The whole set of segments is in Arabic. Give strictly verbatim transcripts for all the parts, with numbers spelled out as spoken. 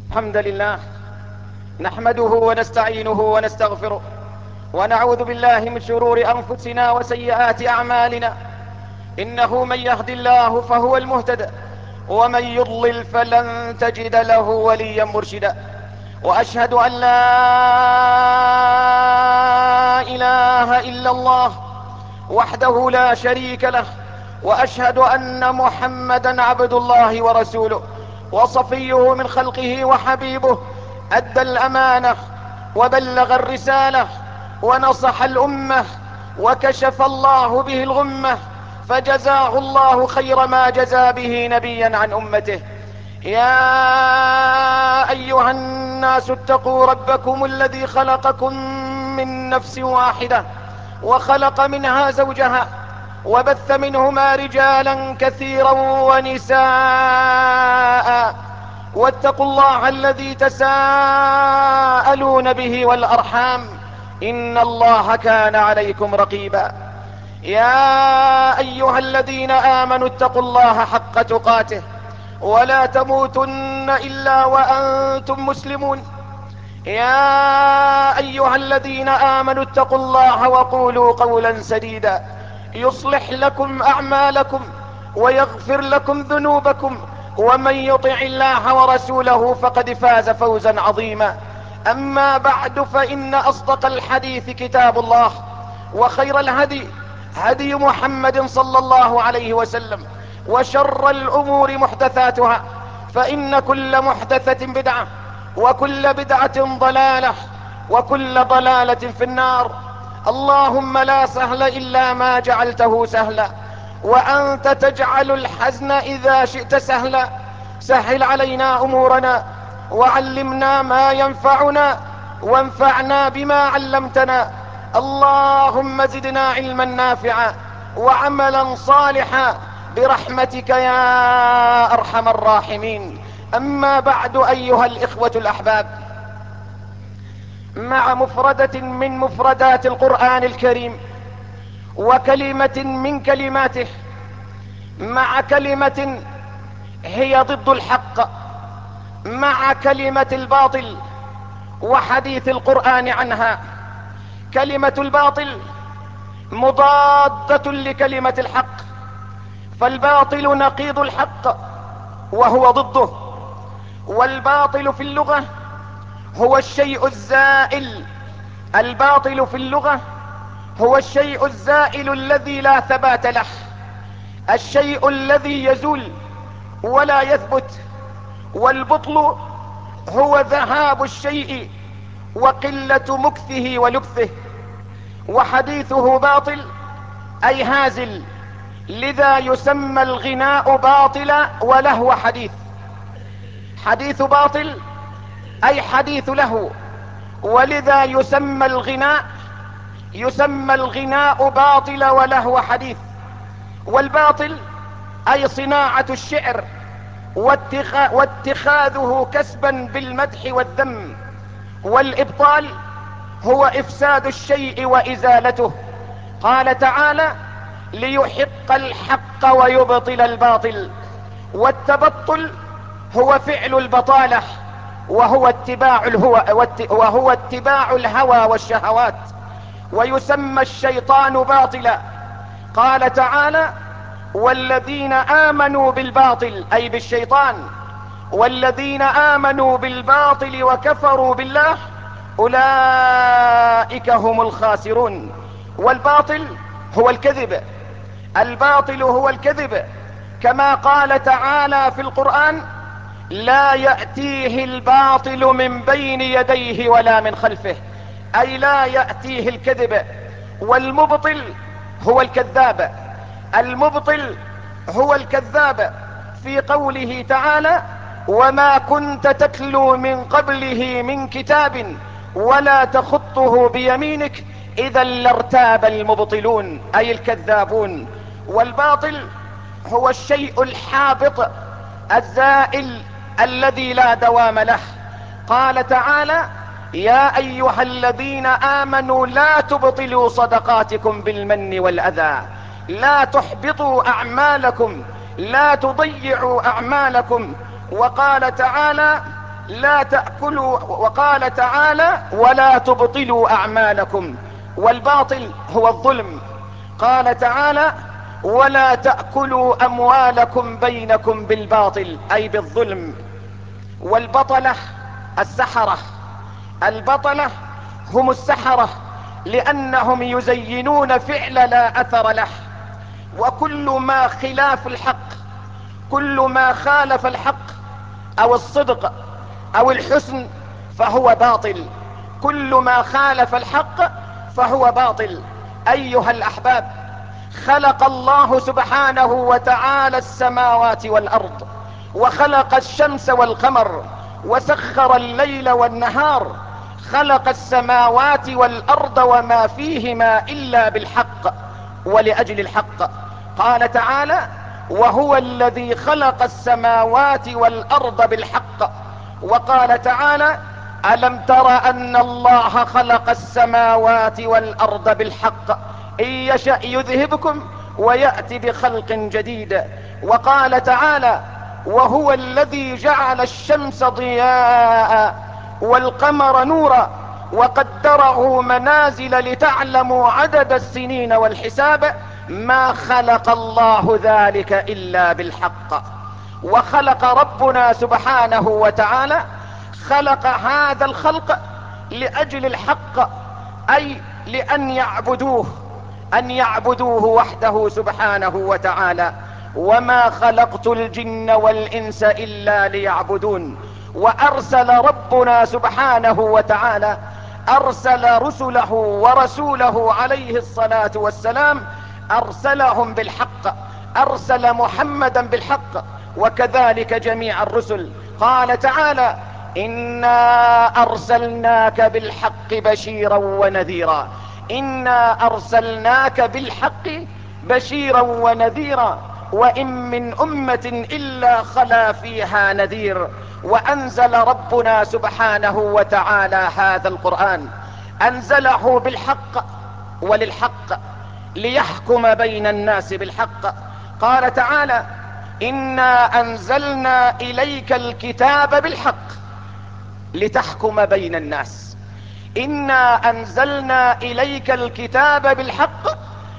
الحمد لله نحمده ونستعينه ونستغفره ونعوذ بالله من شرور أنفسنا وسيئات أعمالنا. إنه من يهد الله فهو المهتد، ومن يضلل فلن تجد له وليا مرشدا. وأشهد أن لا إله إلا الله وحده لا شريك له، وأشهد أن محمدا عبد الله ورسوله وصفيه من خلقه وحبيبه، أدى الأمانة وبلغ الرسالة ونصح الأمة وكشف الله به الغمة، فجزاه الله خير ما جزى به نبيا عن أمته. يا أيها الناس اتقوا ربكم الذي خلقكم من نفس واحدة وخلق منها زوجها وبث منهما رجالا كثيرا ونساء، واتقوا الله الذي تساءلون به والأرحام، إن الله كان عليكم رقيبا. يا أيها الذين آمنوا اتقوا الله حق تقاته ولا تموتن إلا وأنتم مسلمون. يا أيها الذين آمنوا اتقوا الله وقولوا قولا سديدا يصلح لكم أعمالكم ويغفر لكم ذنوبكم، ومن يطع الله ورسوله فقد فاز فوزا عظيما. أما بعد، فإن أصدق الحديث كتاب الله، وخير الهدي هدي محمد صلى الله عليه وسلم، وشر الأمور محدثاتها، فإن كل محدثة بدعة، وكل بدعة ضلالة، وكل ضلالة في النار. اللهم لا سهل إلا ما جعلته سهلا، وأنت تجعل الحزن إذا شئت سهلا. سهل علينا أمورنا، وعلمنا ما ينفعنا، وانفعنا بما علمتنا. اللهم زدنا علما نافعا وعملا صالحا برحمتك يا أرحم الراحمين. أما بعد، أيها الإخوة الأحباب، مع مفردة من مفردات القرآن الكريم وكلمة من كلماته، مع كلمة هي ضد الحق، مع كلمة الباطل وحديث القرآن عنها. كلمة الباطل مضادة لكلمة الحق، فالباطل نقيض الحق وهو ضده. والباطل في اللغة هو الشيء الزائل. الباطل في اللغة هو الشيء الزائل الذي لا ثبات له، الشيء الذي يزول ولا يثبت. والبطل هو ذهاب الشيء وقلة مكثه ولبثه. وحديثه باطل أي هازل، لذا يسمى الغناء باطلا ولهو حديث. حديث باطل أي حديث له، ولذا يسمى الغناء يسمى الغناء باطل ولهو حديث. والباطل أي صناعة الشعر واتخاذه كسبا بالمدح والذم. والإبطال هو إفساد الشيء وإزالته. قال تعالى: ليحق الحق ويبطل الباطل. والتبطل هو فعل البطالة، وهو اتباع الهوى وهو اتباع الهوى والشهوات. ويسمى الشيطان باطلا. قال تعالى: والذين آمنوا بالباطل أي بالشيطان، والذين آمنوا بالباطل وكفروا بالله أولئك هم الخاسرون. والباطل هو الكذب. الباطل هو الكذب، كما قال تعالى في القرآن: لا يأتيه الباطل من بين يديه ولا من خلفه، أي لا يأتيه الكذب. والمبطل هو الكذاب. المبطل هو الكذاب في قوله تعالى: وما كنت تتلو من قبله من كتاب ولا تخطه بيمينك إذا لارتاب المبطلون، أي الكذابون. والباطل هو الشيء الحابط الزائل الذي لا دوام له. قال تعالى: يا أيها الذين آمنوا لا تبطلوا صدقاتكم بالمن والأذى، لا تحبطوا أعمالكم، لا تضيعوا أعمالكم. وقال تعالى: لا تأكلوا، وقال تعالى ولا تبطلوا أعمالكم، والباطل هو الظلم. قال تعالى ولا تأكلوا أموالكم بينكم بالباطل، أي بالظلم. والبطلة السحرة، البطلة هم السحرة، لأنهم يزينون فعل لا أثر له. وكل ما خلاف الحق، كل ما خالف الحق أو الصدق أو الحسن فهو باطل، كل ما خالف الحق فهو باطل. أيها الأحباب، خلق الله سبحانه وتعالى السماوات والأرض، وخلق الشمس والقمر، وسخر الليل والنهار. خلق السماوات والأرض وما فيهما إلا بالحق ولأجل الحق. قال تعالى وهو الذي خلق السماوات والأرض بالحق. وقال تعالى ألم تر أن الله خلق السماوات والأرض بالحق إن يشأ يذهبكم ويأتي بخلق جديد. وقال تعالى وهو الذي جعل الشمس ضياء والقمر نورا وقدره منازل لتعلموا عدد السنين والحساب ما خلق الله ذلك إلا بالحق. وخلق ربنا سبحانه وتعالى، خلق هذا الخلق لأجل الحق، أي لأن يعبدوه، أن يعبدوه وحده سبحانه وتعالى. وما خلقت الجن والإنس إلا ليعبدون. وأرسل ربنا سبحانه وتعالى، أرسل رسله ورسوله عليه الصلاة والسلام، أرسلهم بالحق، أرسل محمدا بالحق، وكذلك جميع الرسل. قال تعالى إنا أرسلناك بالحق بشيرا ونذيرا، إنا أرسلناك بالحق بشيرا ونذيرا، وإن من أمة إلا خلا فيها نذير. وأنزل ربنا سبحانه وتعالى هذا القرآن، أنزله بالحق وللحق ليحكم بين الناس بالحق. قال تعالى إنا أنزلنا إليك الكتاب بالحق لتحكم بين الناس. إنا أنزلنا إليك الكتاب بالحق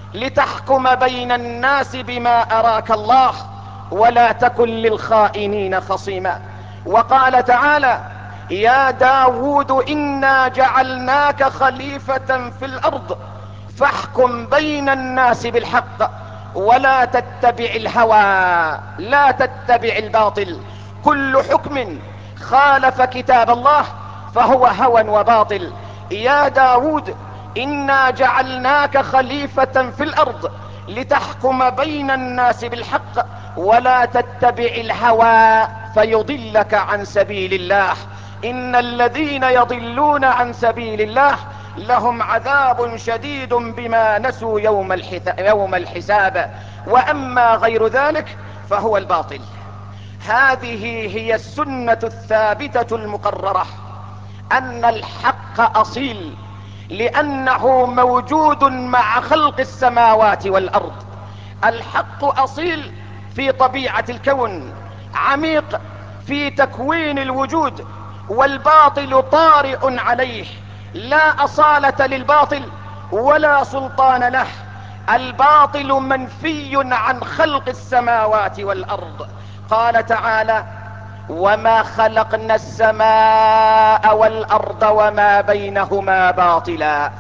لتحكم بين الناس بما أراك الله ولا تكن للخائنين خصيما. وقال تعالى يا داود إنا جعلناك خليفة في الأرض فاحكم بين الناس بالحق ولا تتبع الهوى، لا تتبع الباطل. كل حكم خالف كتاب الله فهو هوى وباطل. يا داود إنا جعلناك خليفة في الأرض لتحكم بين الناس بالحق ولا تتبع الهوى فيضلك عن سبيل الله. إن الذين يضلون عن سبيل الله لهم عذاب شديد بما نسوا يوم الحساب. وأما غير ذلك فهو الباطل. هذه هي السنة الثابتة المقررة، أن الحق أصيل لأنه موجود مع خلق السماوات والأرض. الحق أصيل في طبيعة الكون، عميق في تكوين الوجود، والباطل طارئ عليه. لا أصالة للباطل ولا سلطان له. الباطل منفي عن خلق السماوات والأرض. قال تعالى وما خلقنا السماء والأرض وما بينهما باطلا،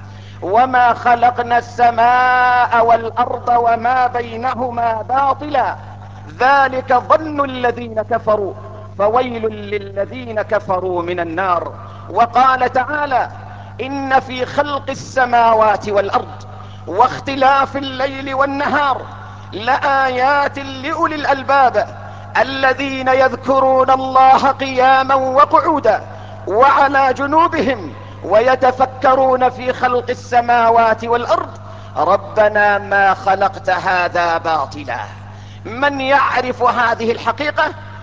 وما خلقنا السماء والأرض وما بينهما باطلا ذلك ظن الذين كفروا فويل للذين كفروا من النار. وقال تعالى إن في خلق السماوات والأرض واختلاف الليل والنهار لآيات لأولي الألباب الذين يذكرون الله قياما وقعودا وعلى جنوبهم ويتفكرون في خلق السماوات والأرض ربنا ما خلقت هذا باطلا. من يعرف هذه الحقيقة؟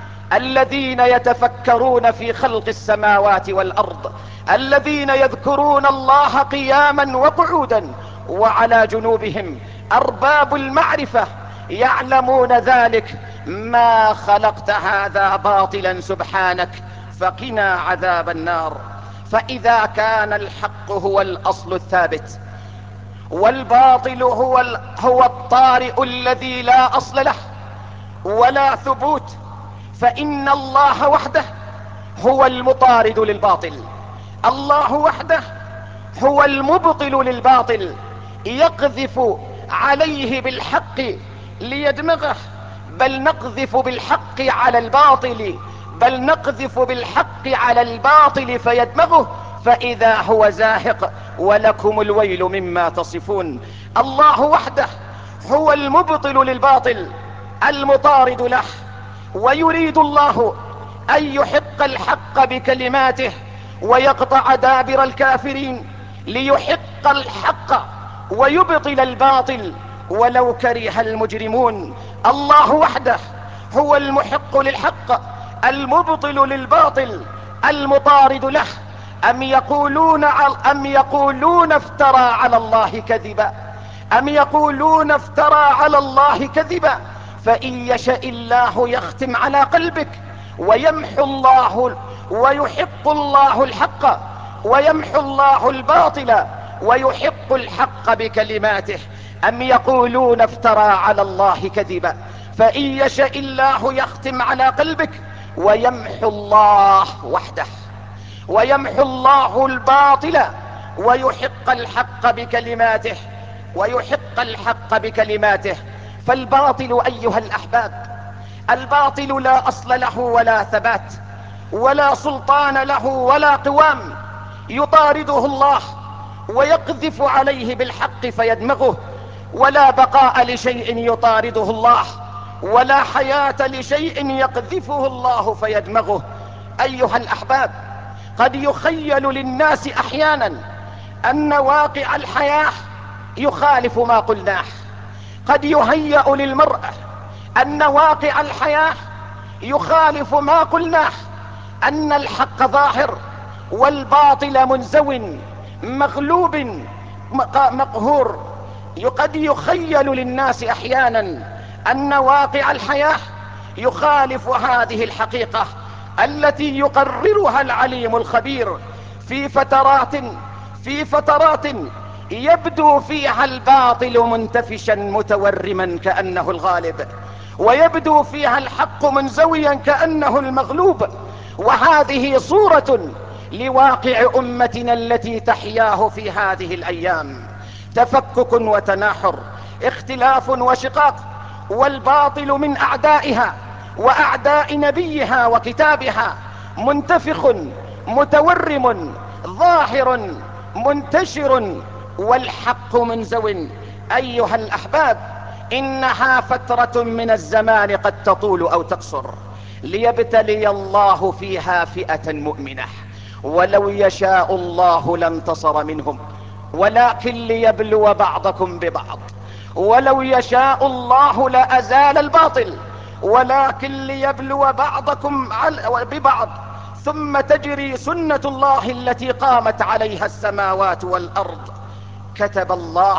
الذين يتفكرون في خلق السماوات والأرض، الذين يذكرون الله قياما وقعودا وعلى جنوبهم. أرباب المعرفة يعلمون ذلك. ما خلقت هذا باطلا سبحانك فقنا عذاب النار. فإذا كان الحق هو الأصل الثابت والباطل هو, ال... هو الطارئ الذي لا أصل له ولا ثبوت، فإن الله وحده هو المطارد للباطل، الله وحده هو المبطل للباطل، يقذف عليه بالحق ليدمغه، بل نقذف بالحق على الباطل بل نقذف بالحق على الباطل فيدمغه فإذا هو زاهق ولكم الويل مما تصفون. الله وحده هو المبطل للباطل المطارد له، ويريد الله أن يحق الحق بكلماته ويقطع دابر الكافرين، ليحق الحق ويبطل الباطل ولو كره المجرمون. الله وحده هو المحق للحق المبطل للباطل المطارد له. أم يقولون, أم يقولون افترى على الله كذبا أم يقولون افترى على الله كذبا فإن يشاء الله يختم على قلبك ويمحو الله ويحق الله الحق ويمحو الله الباطل ويحق الحق بكلماته. أم يقولون افترى على الله كذبا فإن يشاء الله يختم على قلبك ويمحو الله وحده ويمحو الله الباطل ويحق الحق بكلماته ويحق الحق بكلماته. فالباطل أيها الأحباب، الباطل لا أصل له ولا ثبات ولا سلطان له ولا قوام، يطارده الله ويقذف عليه بالحق فيدمغه، ولا بقاء لشيء يطارده الله ولا حياة لشيء يقذفه الله فيدمغه. أيها الأحباب، قد يخيل للناس أحيانا أن واقع الحياة يخالف ما قلناه، قد يهيأ للمرأة أن واقع الحياة يخالف ما قلناه، أن الحق ظاهر والباطل منزو مغلوب مقهور. قد يخيل للناس أحيانا أن واقع الحياة يخالف هذه الحقيقة التي يقررها العليم الخبير في فترات في فترات يبدو فيها الباطل منتفشا متورما كأنه الغالب، ويبدو فيها الحق منزويا كأنه المغلوب. وهذه صورة لواقع أمتنا التي تحياه في هذه الأيام، تفكك وتناحر، اختلاف وشقاق، والباطل من أعدائها وأعداء نبيها وكتابها منتفخ متورم ظاهر منتشر والحق منزو. أيها الأحباب، إنها فترة من الزمان قد تطول أو تقصر ليبتلي الله فيها فئة مؤمنة، ولو يشاء الله لانتصر منهم ولكن ليبلو بعضكم ببعض، ولو يشاء الله لأزال الباطل ولكن ليبلو بعضكم ببعض، ثم تجري سنة الله التي قامت عليها السماوات والأرض. كتب الله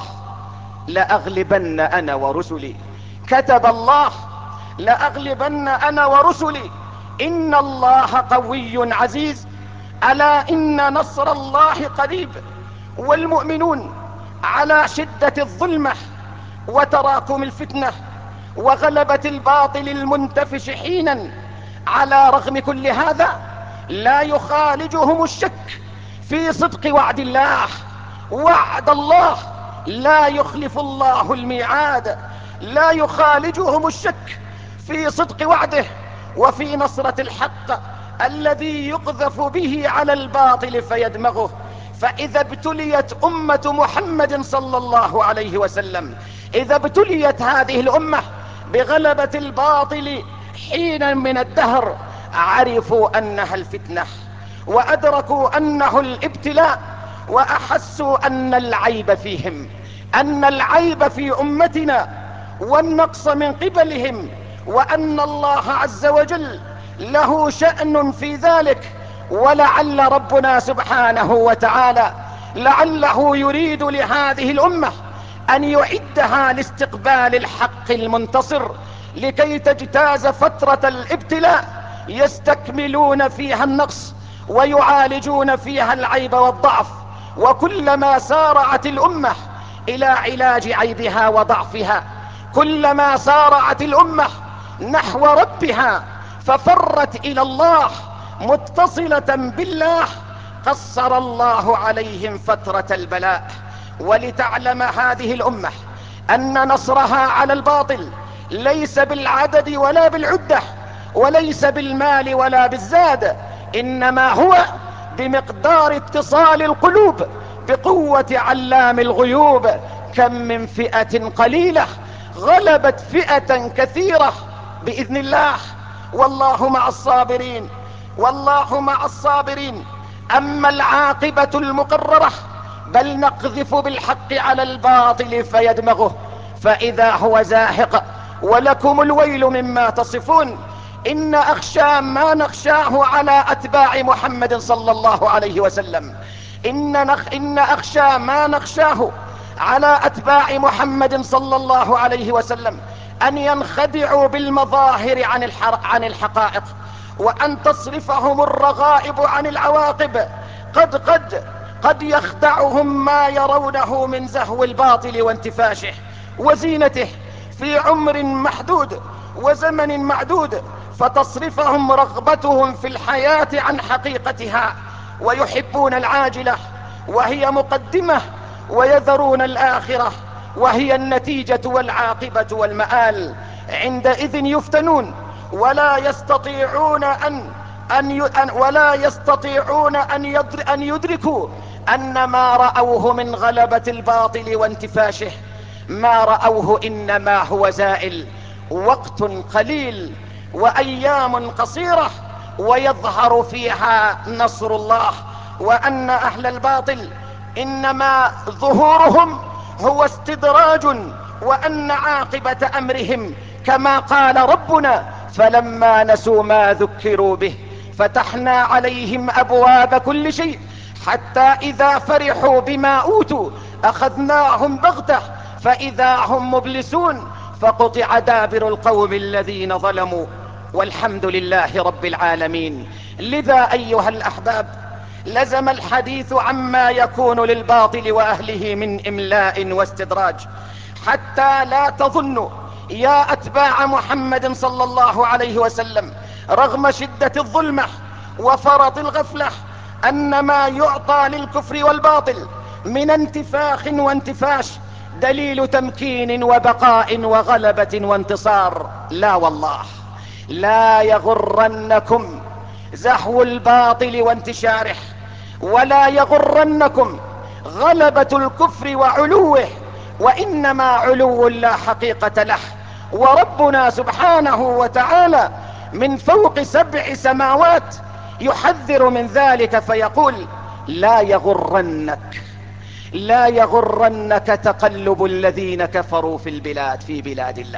لأغلبن أنا ورسلي، كتب الله لأغلبن أنا ورسلي، إن الله قوي عزيز، ألا إن نصر الله قريب. والمؤمنون على شدة الظلمة وتراكم الفتنة وغلبة الباطل المنتفش حينا، على رغم كل هذا لا يخالجهم الشك في صدق وعد الله. وعد الله لا يخلف الله الميعاد، لا يخالجهم الشك في صدق وعده وفي نصرة الحق الذي يقذف به على الباطل فيدمغه. فإذا ابتليت أمة محمد صلى الله عليه وسلم، إذا ابتليت هذه الأمة بغلبة الباطل حينا من الدهر، عرفوا أنها الفتنة وأدركوا أنه الابتلاء، وأحسوا أن العيب فيهم، أن العيب في أمتنا والنقص من قبلهم، وأن الله عز وجل له شأن في ذلك. ولعل ربنا سبحانه وتعالى لعله يريد لهذه الأمة أن يعدها لاستقبال الحق المنتصر، لكي تجتاز فترة الابتلاء يستكملون فيها النقص ويعالجون فيها العيب والضعف. وكلما سارعت الأمة إلى علاج عيبها وضعفها، كلما سارعت الأمة نحو ربها ففرت إلى الله متصلة بالله، قصر الله عليهم فترة البلاء. ولتعلم هذه الأمة أن نصرها على الباطل ليس بالعدد ولا بالعدة، وليس بالمال ولا بالزاد، إنما هو بمقدار اتصال القلوب بقوة علام الغيوب. كم من فئة قليلة غلبت فئة كثيرة بإذن الله، والله مع الصابرين، والله مع الصابرين. أما العاقبة المقررة بل نقذف بالحق على الباطل فيدمغه فإذا هو زاهق، ولكم الويل مما تصفون. إن أخشى ما نخشاه على أتباع محمد صلى الله عليه وسلم، إن, نخ إن أخشى ما نخشاه على أتباع محمد صلى الله عليه وسلم أن ينخدعوا بالمظاهر عن, عن الحقائق، وأن تصرفهم الرغائب عن العواقب. قد قد قد يخدعهم ما يرونه من زهو الباطل وانتفاشه وزينته في عمر محدود وزمن معدود، فتصرفهم رغبتهم في الحياة عن حقيقتها، ويحبون العاجلة وهي مقدمة، ويذرون الآخرة وهي النتيجة والعاقبة والمآل. عندئذ يفتنون ولا يستطيعون أن أن ولا يستطيعون أن, أن يدركوا أن ما رأوه من غلبة الباطل وانتفاشه ما رأوه إنما هو زائل، وقت قليل وأيام قصيرة ويظهر فيها نصر الله. وأن أهل الباطل إنما ظهورهم هو استدراج، وأن عاقبة أمرهم كما قال ربنا: فلما نسوا ما ذكروا به فتحنا عليهم أبواب كل شيء حتى إذا فرحوا بما أوتوا أخذناهم بغتة فإذا هم مبلسون فقطع دابر القوم الذين ظلموا، والحمد لله رب العالمين. لذا أيها الأحباب لزم الحديث عما يكون للباطل وأهله من إملاء واستدراج، حتى لا تظنوا يا أتباع محمد صلى الله عليه وسلم رغم شدة الظلمة وفرط الغفلة أن ما يعطى للكفر والباطل من انتفاخ وانتفاش دليل تمكين وبقاء وغلبة وانتصار. لا والله، لا يغرنكم زحو الباطل وانتشاره، ولا يغرنكم غلبة الكفر وعلوه، وإنما علو لا حقيقة له. وربنا سبحانه وتعالى من فوق سبع سماوات يحذر من ذلك فيقول: لا يغرنك لا يغرنك تقلب الذين كفروا في البلاد في بلاد الله.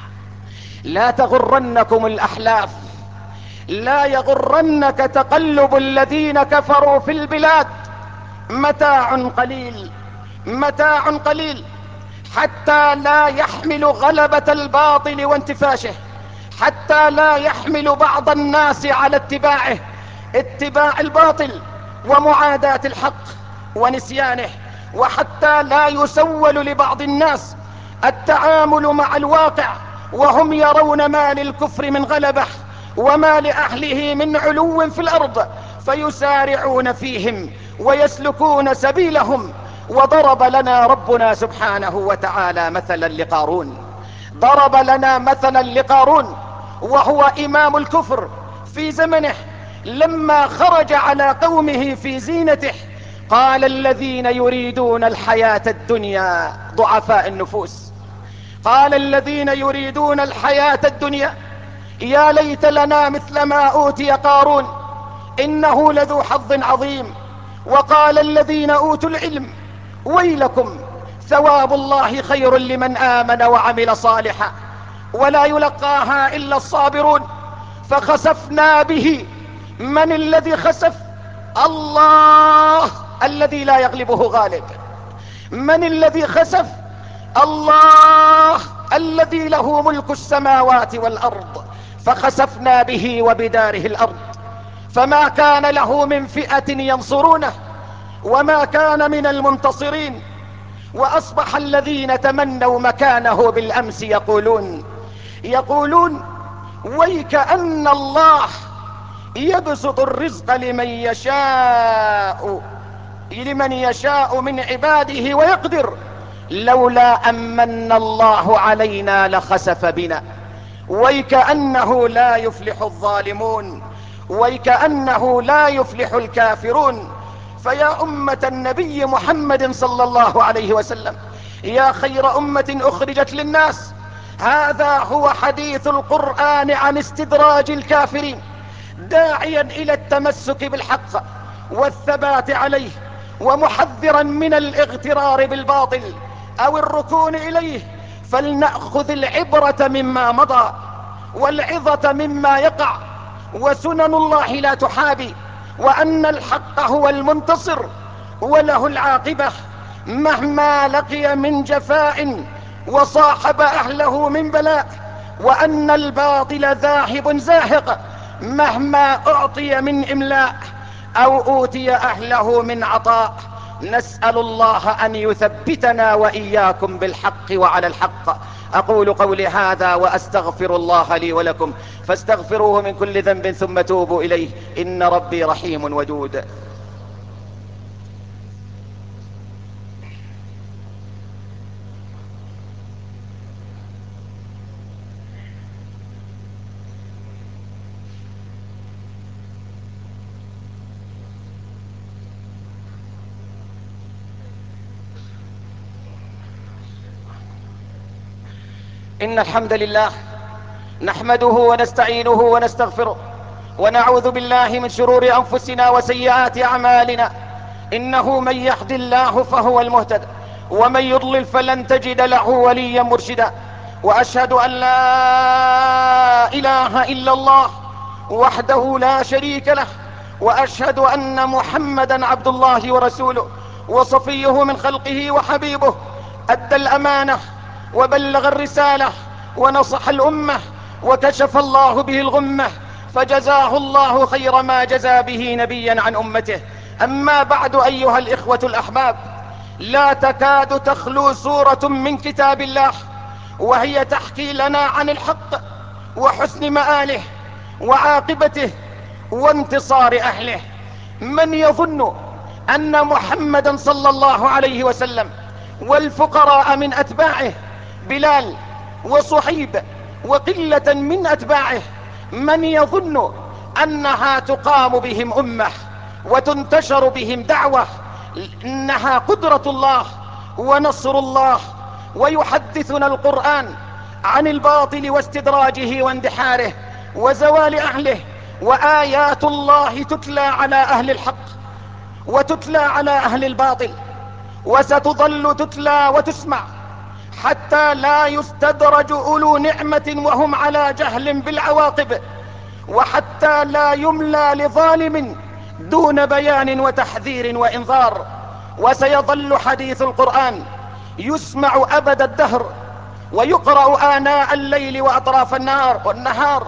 لا تغرنكم الأحلاف، لا يغرنك تقلب الذين كفروا في البلاد. متاع قليل متاع قليل حتى لا يحمل غلبة الباطل وانتفاشه، حتى لا يحمل بعض الناس على اتباعه اتباع الباطل ومعاداة الحق ونسيانه، وحتى لا يسول لبعض الناس التعامل مع الواقع وهم يرون ما للكفر من غلبة وما لأهله من علو في الأرض فيسارعون فيهم ويسلكون سبيلهم. وضرب لنا ربنا سبحانه وتعالى مثلا لقارون ضرب لنا مثلا لقارون وهو إمام الكفر في زمنه، لما خرج على قومه في زينته قال: الذين يريدون الحياة الدنيا ضعفاء النفوس، قال الذين يريدون الحياة الدنيا يا ليت لنا مثل ما أوتي قارون إنه لذو حظ عظيم. وقال الذين أوتوا العلم: ويلكم ثواب الله خير لمن آمن وعمل صالحا ولا يلقاها إلا الصابرون. فخسفنا به. من الذي خسف؟ الله الذي لا يغلبه غالب. من الذي خسف؟ الله الذي له ملك السماوات والأرض. فخسفنا به وبداره الأرض، فما كان له من فئة ينصرونه وما كان من المنتصرين. وأصبح الذين تمنوا مكانه بالأمس يقولون يقولون ويكأن الله يبسط الرزق لمن يشاء لمن يشاء من عباده ويقدر، لولا أمن الله علينا لخسف بنا. ويكأنه لا يفلح الظالمون، ويكأنه لا يفلح الكافرون. فيا أمة النبي محمد صلى الله عليه وسلم، يا خير أمة أخرجت للناس، هذا هو حديث القرآن عن استدراج الكافرين، داعيا إلى التمسك بالحق والثبات عليه، ومحذرا من الاغترار بالباطل أو الركون إليه. فلنأخذ العبرة مما مضى والعظة مما يقع، وسنن الله لا تحابي، وأن الحق هو المنتصر وله العاقبة مهما لقي من جفاء وصاحب أهله من بلاء، وأن الباطل ذاهب زاهق مهما أعطي من إملاء أو أوتي أهله من عطاء. نسأل الله أن يثبتنا وإياكم بالحق وعلى الحق. أقول قولي هذا وأستغفر الله لي ولكم، فاستغفروه من كل ذنب ثم توبوا إليه، إن ربي رحيم ودود. إن الحمد لله نحمده ونستعينه ونستغفره، ونعوذ بالله من شرور أنفسنا وسيئات أعمالنا. إنه من يهد الله فهو المهتد، ومن يضلل فلن تجد له وليا مرشدا. وأشهد أن لا إله إلا الله وحده لا شريك له، وأشهد أن محمدا عبد الله ورسوله وصفيه من خلقه وحبيبه، أدى الأمانة وبلغ الرسالة ونصح الأمة، وكشف الله به الغمة، فجزاه الله خير ما جزى به نبيا عن أمته. أما بعد أيها الإخوة الأحباب، لا تكاد تخلو سورة من كتاب الله وهي تحكي لنا عن الحق وحسن مآله وعاقبته وانتصار أهله. من يظن أن محمدا صلى الله عليه وسلم والفقراء من أتباعه، بلال وصحيب وقلة من أتباعه، من يظن أنها تقام بهم أمة وتنتشر بهم دعوة، إنها قدرة الله ونصر الله. ويحدثنا القرآن عن الباطل واستدراجه واندحاره وزوال أهله، وآيات الله تتلى على أهل الحق وتتلى على أهل الباطل، وستظل تتلى وتسمع حتى لا يستدرج أولو نعمة وهم على جهل بالعواقب، وحتى لا يملى لظالم دون بيان وتحذير وإنذار. وسيظل حديث القرآن يسمع أبد الدهر، ويقرأ آناء الليل وأطراف النهار والنهار،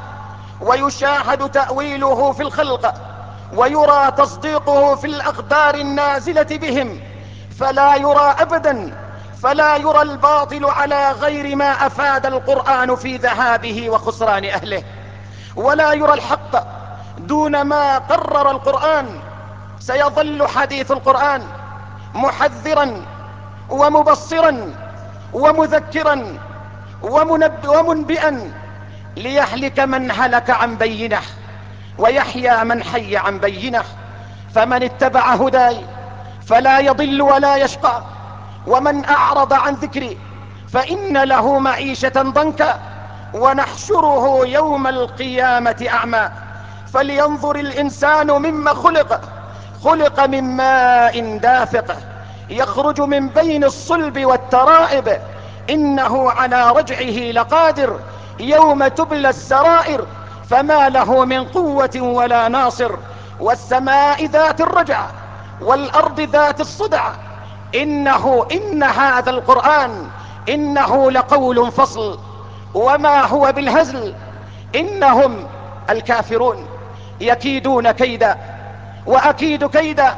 ويشاهد تأويله في الخلق، ويرى تصديقه في الأخبار النازلة بهم، فلا يرى أبدا فلا يرى الباطل على غير ما أفاد القرآن في ذهابه وخسران أهله، ولا يرى الحق دون ما قرر القرآن. سيظل حديث القرآن محذرا ومبصرا ومذكرا ومنب ومنبئا، ليهلك من هلك عن بينه ويحيى من حي عن بينه. فمن اتبع هداي فلا يضل ولا يشقى، ومن أعرض عن ذكري فإن له معيشة ضنكا، ونحشره يوم القيامة أعمى. فلينظر الإنسان مما خلق، خلق من ماء دافق يخرج من بين الصلب والترائب، إنه على رجعه لقادر يوم تبلى السرائر، فما له من قوة ولا ناصر. والسماء ذات الرجع والأرض ذات الصدع، إنه إن هذا القرآن إنه لقول فصل وما هو بالهزل، إنهم الكافرون يكيدون كيدا وأكيد كيدا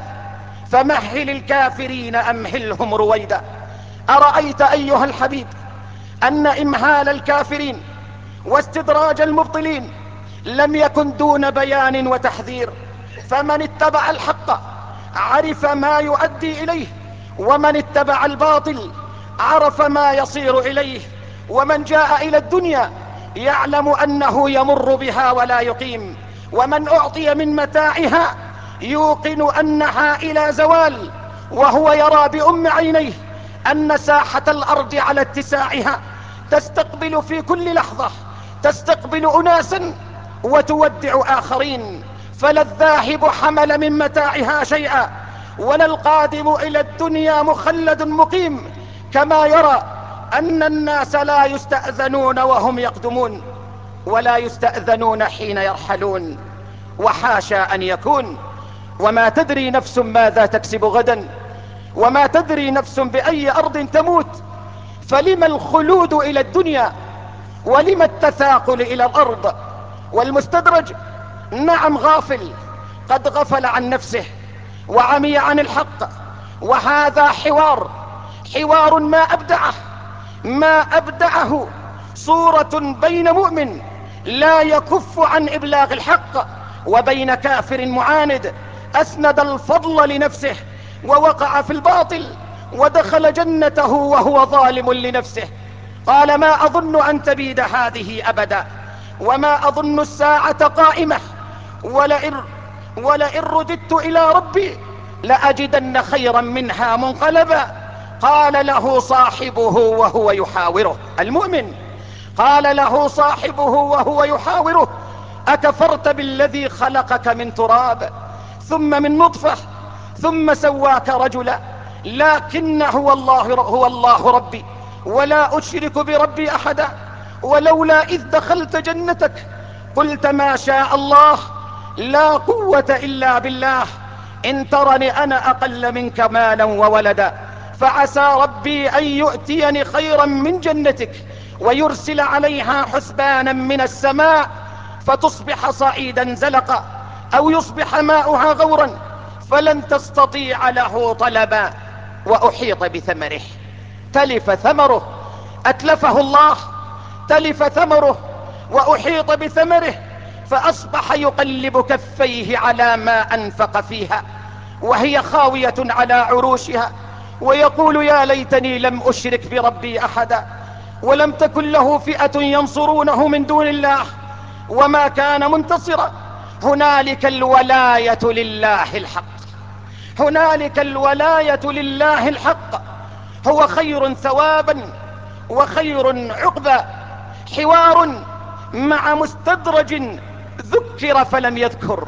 فمهل الكافرين أمهلهم رويدا. أرأيت أيها الحبيب أن إمهال الكافرين واستدراج المبطلين لم يكن دون بيان وتحذير، فمن اتبع الحق عرف ما يؤدي إليه، ومن اتبع الباطل عرف ما يصير إليه. ومن جاء إلى الدنيا يعلم أنه يمر بها ولا يقيم، ومن أعطي من متاعها يوقن أنها إلى زوال، وهو يرى بأم عينيه أن ساحة الأرض على اتساعها تستقبل في كل لحظة، تستقبل أناسا وتودع آخرين، فلا الذاهب حمل من متاعها شيئا ولا القادم إلى الدنيا مخلد مقيم، كما يرى أن الناس لا يستأذنون وهم يقدمون ولا يستأذنون حين يرحلون، وحاشا أن يكون. وما تدري نفس ماذا تكسب غدا، وما تدري نفس بأي أرض تموت. فلم الخلود إلى الدنيا ولم التثاقل إلى الأرض؟ والمستدرج نعم غافل، قد غفل عن نفسه وعمي عن الحق. وهذا حوار حوار ما أبدعه ما أبدعه صورة بين مؤمن لا يكف عن إبلاغ الحق، وبين كافر معاند أسند الفضل لنفسه ووقع في الباطل ودخل جنته وهو ظالم لنفسه. قال: ما أظن أن تبيد هذه أبدا، وما أظن الساعة قائمة، ولئن, ولئن رددت إلى ربي لأجدن خيرا منها منقلبا. قال له صاحبه وهو يحاوره، المؤمن قال له صاحبه وهو يحاوره: أكفرت بالذي خلقك من تراب ثم من نطفة ثم سواك رجلا، لكن هو الله, هو الله ربي ولا أشرك بربي أحدا. ولولا إذ دخلت جنتك قلت ما شاء الله لا قوة إلا بالله، إن ترني أنا أقل منك مالا وولدا، فعسى ربي أن يؤتيني خيرا من جنتك ويرسل عليها حسبانا من السماء فتصبح صعيدا زلقا، أو يصبح ماؤها غورا فلن تستطيع له طلبا. وأحيط بثمره، تلف ثمره، أتلفه الله، تلف ثمره وأحيط بثمره، فأصبح يقلب كفيه على ما أنفق فيها وهي خاوية على عروشها، ويقول: يا ليتني لم أشرك بربي أحدا، ولم تكن له فئة ينصرونه من دون الله وما كان منتصرا. هنالك الولاية لله الحق، هنالك الولاية لله الحق، هو خير ثوابا وخير عقبا. حوار مع مستدرج ذكر فلم يذكر،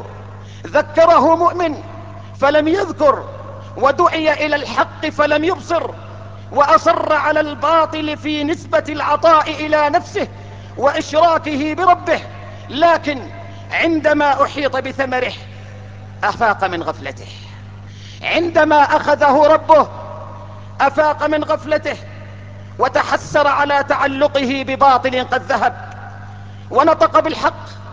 ذكره مؤمن فلم يذكر، ودعي إلى الحق فلم يبصر، وأصر على الباطل في نسبة العطاء إلى نفسه وإشراكه بربه، لكن عندما أحيط بثمره أفاق من غفلته، عندما أخذه ربه أفاق من غفلته وتحسر على تعلقه بباطل قد ذهب، ونطق بالحق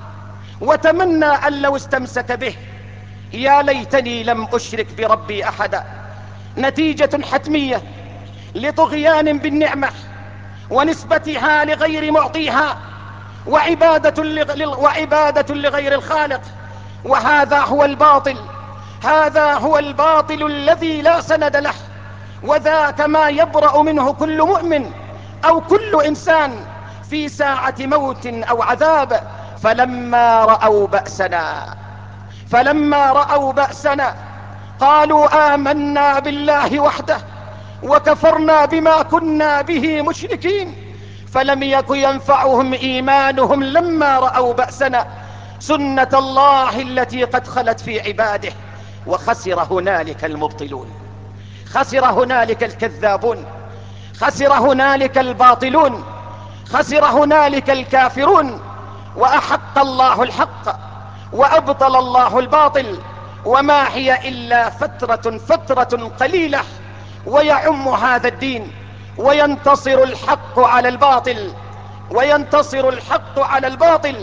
وتمنى أن لو استمسك به. يا ليتني لم أشرك بربي أحدا، نتيجة حتمية لطغيان بالنعمة ونسبتها لغير معطيها وعبادة, لغ... وعبادة لغير الخالق. وهذا هو الباطل، هذا هو الباطل الذي لا سند له، وذاك ما يبرأ منه كل مؤمن أو كل إنسان في ساعة موت أو عذاب. فلما رأوا بأسنا فلما رأوا بأسنا قالوا آمنا بالله وحده وكفرنا بما كنا به مشركين. فلم يكن ينفعهم إيمانهم لما رأوا بأسنا، سنة الله التي قد خلت في عباده. وخسر هنالك المبطلون، خسر هنالك الكذابون، خسر هنالك الباطلون، خسر هنالك الكافرون. وأحق الله الحق وأبطل الله الباطل، وما هي إلا فترة فترة قليلة ويعم هذا الدين، وينتصر الحق على الباطل، وينتصر الحق على الباطل.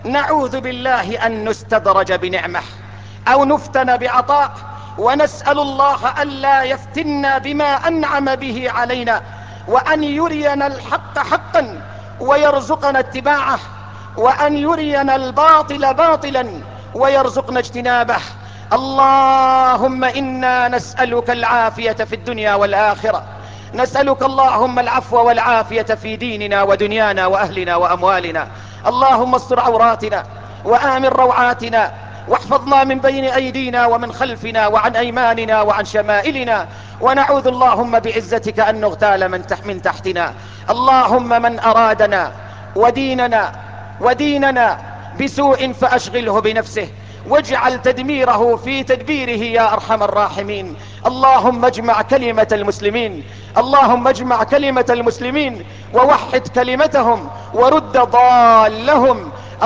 نعوذ بالله أن نستدرج بنعمة أو نفتن بعطاء، ونسأل الله ألا يفتنا بما أنعم به علينا، وأن يرينا الحق حقا ويرزقنا اتباعه، وأن يرينا الباطل باطلا ويرزقنا اجتنابه. اللهم إنا نسألك العافية في الدنيا والآخرة، نسألك اللهم العفو والعافية في ديننا ودنيانا وأهلنا وأموالنا. اللهم استر عوراتنا وآمن روعاتنا، واحفظنا من بين أيدينا ومن خلفنا وعن أيماننا وعن شمائلنا، ونعوذ اللهم بعزتك أن نغتال من, تح من تحتنا. اللهم من أرادنا وديننا وديننا بسوء فأشغله بنفسه، واجعل تدميره في تدبيره يا أرحم الراحمين. اللهم اجمع كلمة المسلمين، اللهم اجمع كلمة المسلمين ووحد كلمتهم ورد ضالهم.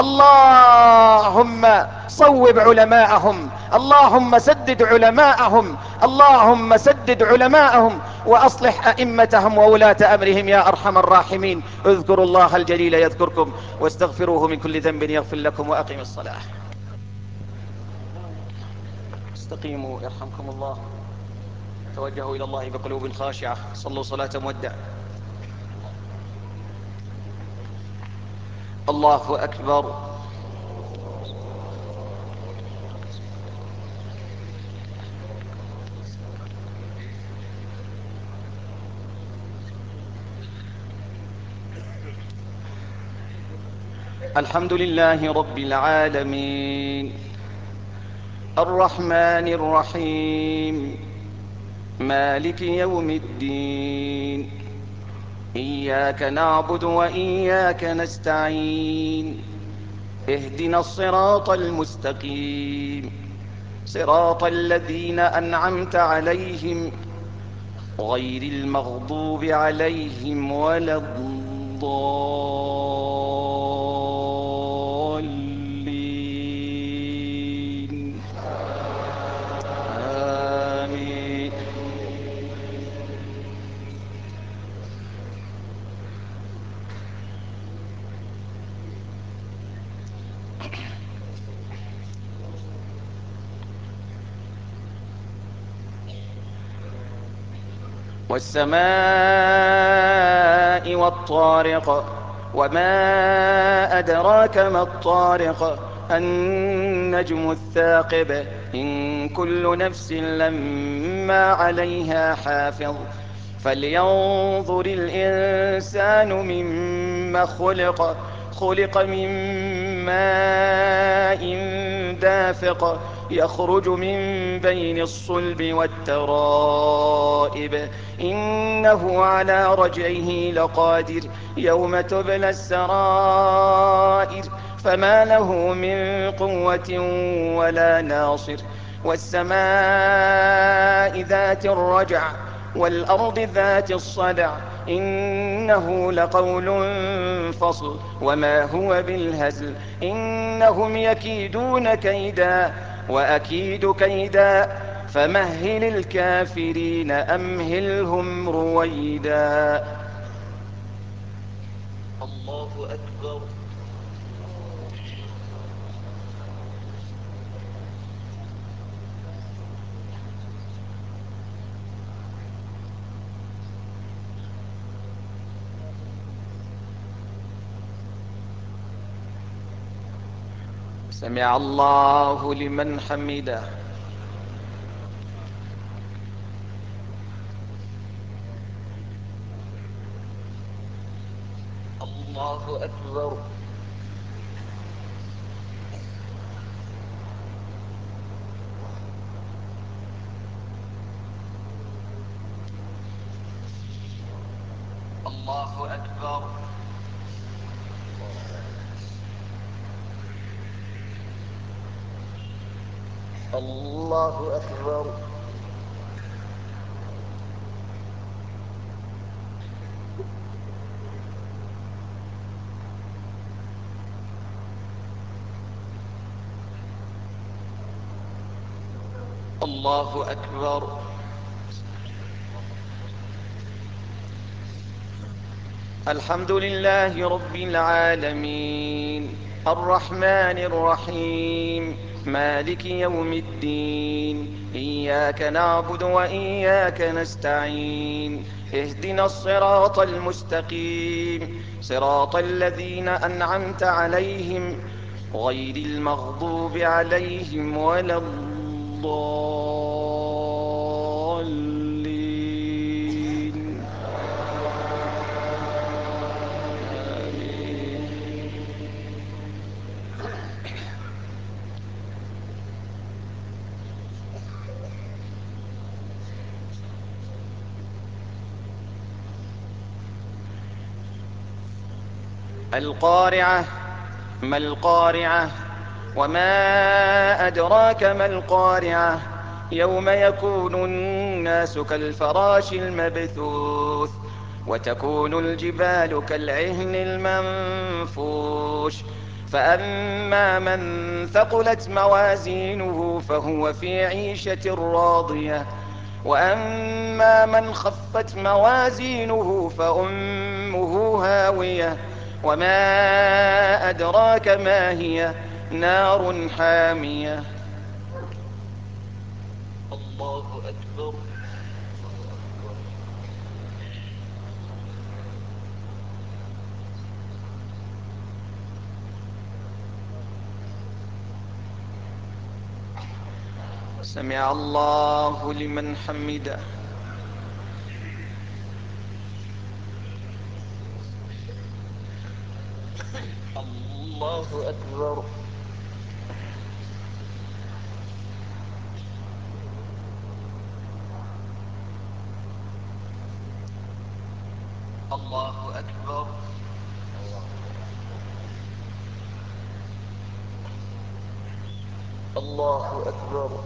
اللهم صوب علماءهم، اللهم سدد علماءهم، اللهم سدد علماءهم وأصلح أئمتهم وولاة أمرهم يا أرحم الراحمين. اذكروا الله الجليل يذكركم، واستغفروه من كل ذنب يغفر لكم، وأقم الصلاة. استقيموا يرحمكم الله، توجهوا إلى الله بقلوب خاشعة، صلوا صلاة مودع. الله أكبر. الحمد لله رب العالمين، الرحمن الرحيم، مالك يوم الدين، إياك نعبد وإياك نستعين، اهدنا الصراط المستقيم، صراط الذين أنعمت عليهم غير المغضوب عليهم ولا الضالين. آمين. والسماء والطارق، وما أدراك ما الطارق، النجم الثاقب، إن كل نفس لما عليها حافظ. فلينظر الإنسان مما خلق، خلق من ماء دافق، يخرج من بين الصلب والترائب، إنه على رجعه لقادر، يوم تبلى السرائر، فما له من قوة ولا ناصر. والسماء ذات الرجع، والأرض ذات الصدع، إنه لقول فصل، وما هو بالهزل، إنهم يكيدون كيدا وأكيد كيدا، فمهل الكافرين أمهلهم رويدا. الله أكبر. سمع الله لمن حمده. الله أكبر. الله أكبر. الله أكبر. الله أكبر. الحمد لله رب العالمين، الرحمن الرحيم مالك يوم الدين إياك نعبد وإياك نستعين اهدنا الصراط المستقيم صراط الذين أنعمت عليهم غير المغضوب عليهم ولا الضالين آمين. القارعة ما القارعة وما أدراك ما القارعة يوم يكون الناس كالفراش المبثوث وتكون الجبال كالعهن المنفوش فأما من ثقلت موازينه فهو في عيشة راضية وأما من خفت موازينه فأمه هاوية وما أدراك ما هي نار حامية. الله أكبر. سمع الله لمن حمده. الله أكبر. الله أكبر. الله أكبر.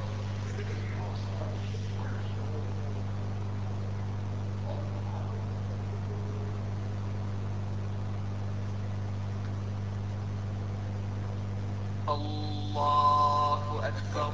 الله أكبر.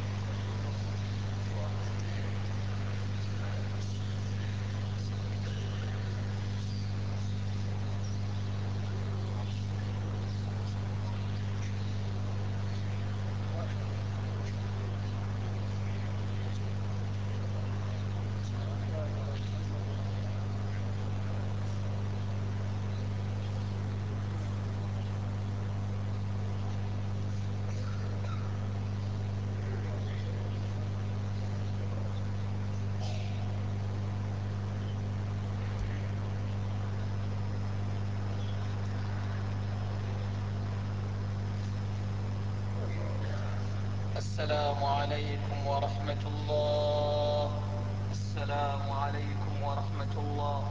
السلام عليكم ورحمة الله. السلام عليكم ورحمة الله.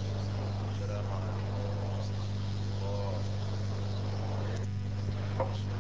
السلام عليكم ورحمة الله.